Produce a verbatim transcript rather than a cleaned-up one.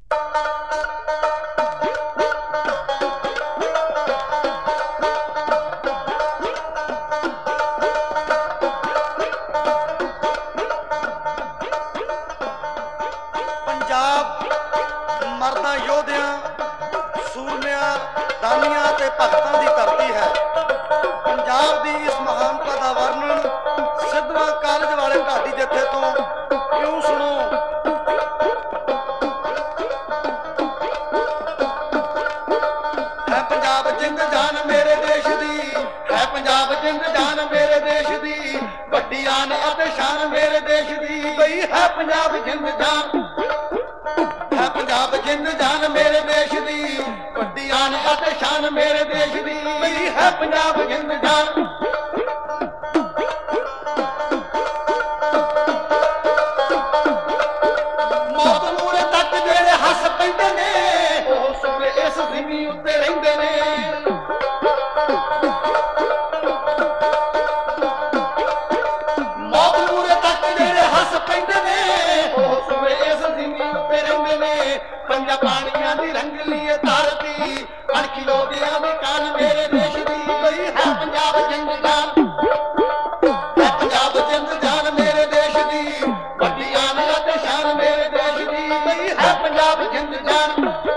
मर्दां योधियां सूरमियां दानियां ते भगतां दी धरती है। पंजाब दी इस महानता दा वर्णन सिद्धवां कॉलेज वाले ढाडी जथे तो क्यों सुनो। है पंजाब जिंद जान मेरे देश दी, है पंजाब जिंद जान मेरे देश दी, वड्डी आन अते शान मेरे देश दी। बई है पंजाब जिंद जान, है पंजाब जिंद जान मेरे देश दी, वड्डी आन अते शान मेरे देश दी। बई है पंजाब जिंद जान। मौत मूरे तक जेड़े हस पैंदे ने, ओह सोने इस ज़मीन उत्ते रहिंदे ने। मौत मूरे तक जेड़े हस पैंदे ने, ओह सोने इस ज़मीन उत्ते रहिंदे ने। पंजा पानियां दी रंगली धरती, अणखी योधियां दी कान मेरे देश दी। बई है पंजाब जिंद जान, है पंजाब जिंद जान मेरे देश दी, वड्डी आन अते शान मेरे देश दी। बई है पंजाब जिंद जान।